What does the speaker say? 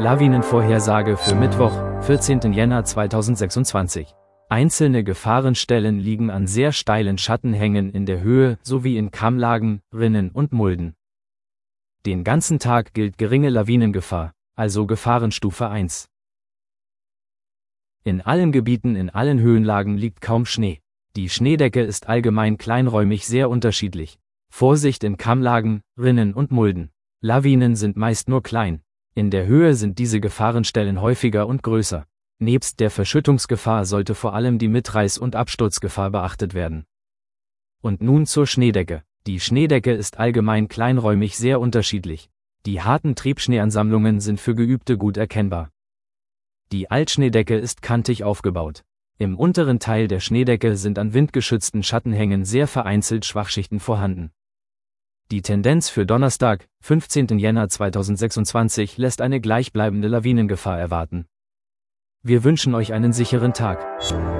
Lawinenvorhersage für Mittwoch, 14. Jänner 2026. Einzelne Gefahrenstellen liegen an sehr steilen Schattenhängen in der Höhe sowie in Kammlagen, Rinnen und Mulden. Den ganzen Tag gilt geringe Lawinengefahr, also Gefahrenstufe 1. In allen Gebieten in allen Höhenlagen liegt kaum Schnee. Die Schneedecke ist allgemein kleinräumig sehr unterschiedlich. Vorsicht in Kammlagen, Rinnen und Mulden. Lawinen sind meist nur klein. In der Höhe sind diese Gefahrenstellen häufiger und größer. Nebst der Verschüttungsgefahr sollte vor allem die Mitreiß- und Absturzgefahr beachtet werden. Und nun zur Schneedecke. Die Schneedecke ist allgemein kleinräumig sehr unterschiedlich. Die harten Triebschneeansammlungen sind für Geübte gut erkennbar. Die Altschneedecke ist kantig aufgebaut. Im unteren Teil der Schneedecke sind an windgeschützten Schattenhängen sehr vereinzelt Schwachschichten vorhanden. Die Tendenz für Donnerstag, 15. Jänner 2026 lässt eine gleichbleibende Lawinengefahr erwarten. Wir wünschen euch einen sicheren Tag.